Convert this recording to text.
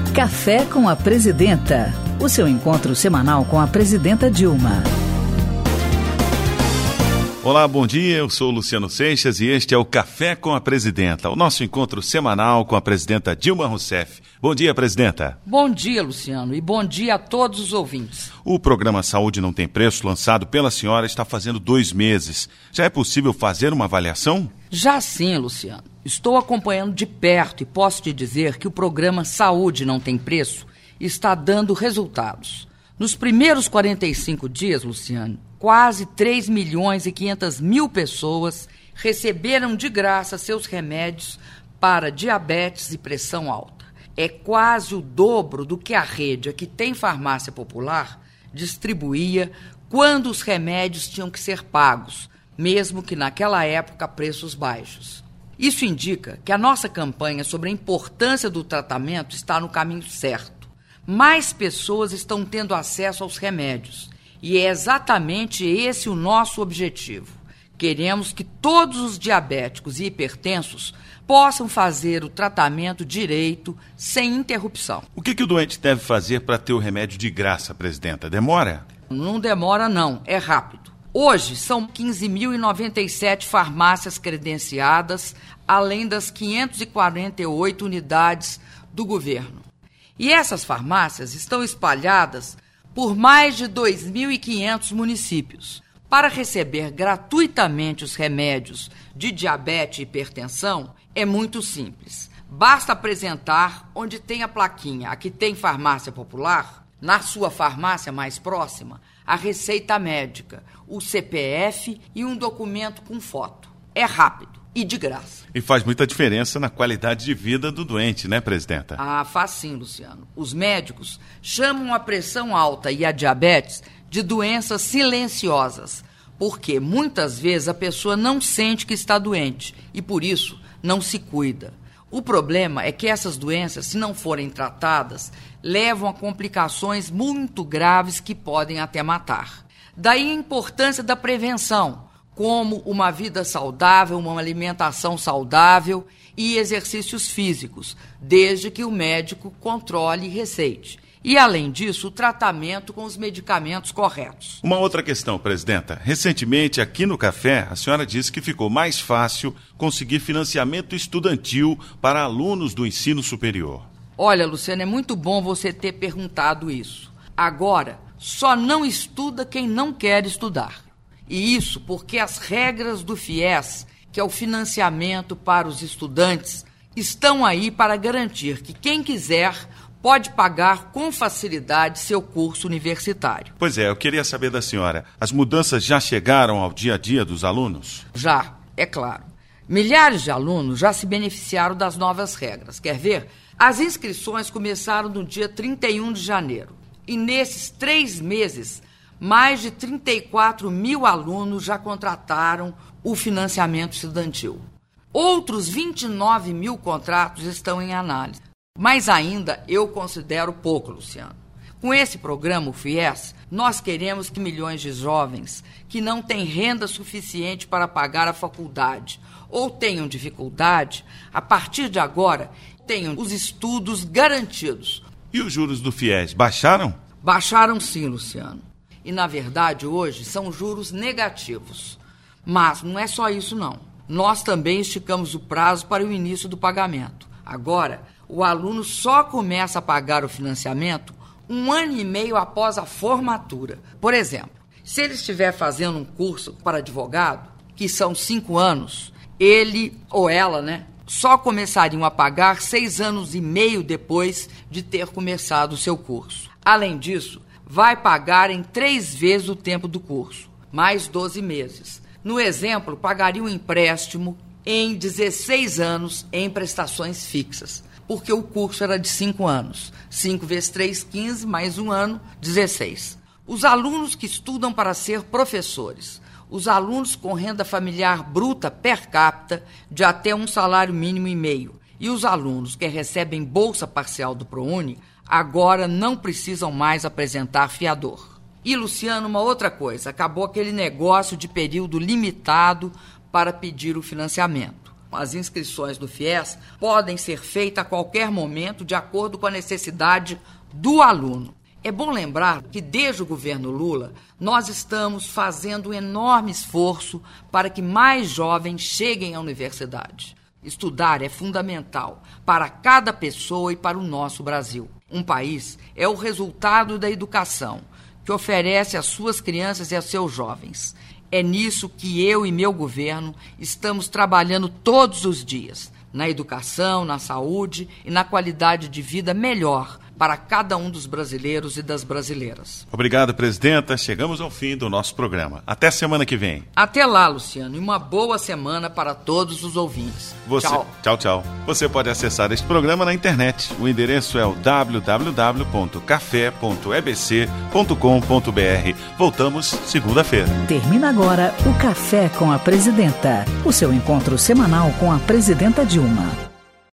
Café com a Presidenta, o seu encontro semanal com a Presidenta Dilma. Olá, bom dia, eu sou o Luciano Seixas e este é o Café com a Presidenta, o nosso encontro semanal com a Presidenta Dilma Rousseff. Bom dia, Presidenta. Bom dia, Luciano, e bom dia a todos os ouvintes. O programa Saúde Não Tem Preço, lançado pela senhora, está fazendo 2 meses. Já é possível fazer uma avaliação? Já sim, Luciano. Estou acompanhando de perto e posso te dizer que o programa Saúde Não Tem Preço está dando resultados. Nos primeiros 45 dias, Luciano, quase 3.500.000 pessoas receberam de graça seus remédios para diabetes e pressão alta. É quase o dobro do que a rede, que tem farmácia popular, distribuía quando os remédios tinham que ser pagos, mesmo que naquela época a preços baixos. Isso indica que a nossa campanha sobre a importância do tratamento está no caminho certo. Mais pessoas estão tendo acesso aos remédios. E é exatamente esse o nosso objetivo. Queremos que todos os diabéticos e hipertensos possam fazer o tratamento direito, sem interrupção. O que o doente deve fazer para ter o remédio de graça, Presidenta? Demora? Não demora, não. É rápido. Hoje, são 15.097 farmácias credenciadas, além das 548 unidades do governo. E essas farmácias estão espalhadas por mais de 2.500 municípios. Para receber gratuitamente os remédios de diabetes e hipertensão, é muito simples. Basta apresentar onde tem a plaquinha, aqui tem farmácia popular, na sua farmácia mais próxima, a receita médica, o CPF e um documento com foto. É rápido e de graça. E faz muita diferença na qualidade de vida do doente, né, Presidenta? Ah, faz sim, Luciano. Os médicos chamam a pressão alta e a diabetes de doenças silenciosas, porque muitas vezes a pessoa não sente que está doente e, por isso, não se cuida. O problema é que essas doenças, se não forem tratadas, levam a complicações muito graves que podem até matar. Daí a importância da prevenção, como uma vida saudável, uma alimentação saudável e exercícios físicos, desde que o médico controle e receite. E, além disso, o tratamento com os medicamentos corretos. Uma outra questão, Presidenta. Recentemente, aqui no Café, a senhora disse que ficou mais fácil conseguir financiamento estudantil para alunos do ensino superior. Olha, Luciano, é muito bom você ter perguntado isso. Agora, só não estuda quem não quer estudar. E isso porque as regras do FIES, que é o financiamento para os estudantes, estão aí para garantir que quem quiser pode pagar com facilidade seu curso universitário. Pois é, eu queria saber da senhora, as mudanças já chegaram ao dia a dia dos alunos? Já, é claro. Milhares de alunos já se beneficiaram das novas regras. Quer ver? As inscrições começaram no dia 31 de janeiro. E nesses 3 meses, mais de 34.000 alunos já contrataram o financiamento estudantil. Outros 29.000 contratos estão em análise. Mas ainda eu considero pouco, Luciano. Com esse programa, o FIES, nós queremos que milhões de jovens que não têm renda suficiente para pagar a faculdade ou tenham dificuldade, a partir de agora, tenham os estudos garantidos. E os juros do FIES baixaram? Baixaram sim, Luciano. E, na verdade, hoje são juros negativos. Mas não é só isso, não. Nós também esticamos o prazo para o início do pagamento. Agora, o aluno só começa a pagar o financiamento 1 ano e meio após a formatura. Por exemplo, se ele estiver fazendo um curso para advogado, que são 5 anos, ele ou ela, só começariam a pagar 6 anos e meio depois de ter começado o seu curso. Além disso, vai pagar em 3 vezes o tempo do curso, mais 12 meses. No exemplo, pagaria um empréstimo em 16 anos em prestações fixas, porque o curso era de 5 anos. 5 vezes 3, 15, mais 1 ano, 16. Os alunos que estudam para ser professores, os alunos com renda familiar bruta per capita de até 1,5 salário mínimo e os alunos que recebem bolsa parcial do ProUni agora não precisam mais apresentar fiador. E, Luciano, uma outra coisa, acabou aquele negócio de período limitado para pedir o financiamento. As inscrições do FIES podem ser feitas a qualquer momento, de acordo com a necessidade do aluno. É bom lembrar que, desde o governo Lula, nós estamos fazendo um enorme esforço para que mais jovens cheguem à universidade. Estudar é fundamental para cada pessoa e para o nosso Brasil. Um país é o resultado da educação que oferece às suas crianças e aos seus jovens. É nisso que eu e meu governo estamos trabalhando todos os dias, na educação, na saúde e na qualidade de vida melhor para cada um dos brasileiros e das brasileiras. Obrigado, presidenta. Chegamos ao fim do nosso programa. Até semana que vem. Até lá, Luciano, e uma boa semana para todos os ouvintes. Tchau. Tchau. Você pode acessar este programa na internet. O endereço é o www.café.ebc.com.br. Voltamos segunda-feira. Termina agora o Café com a Presidenta, o seu encontro semanal com a Presidenta Dilma.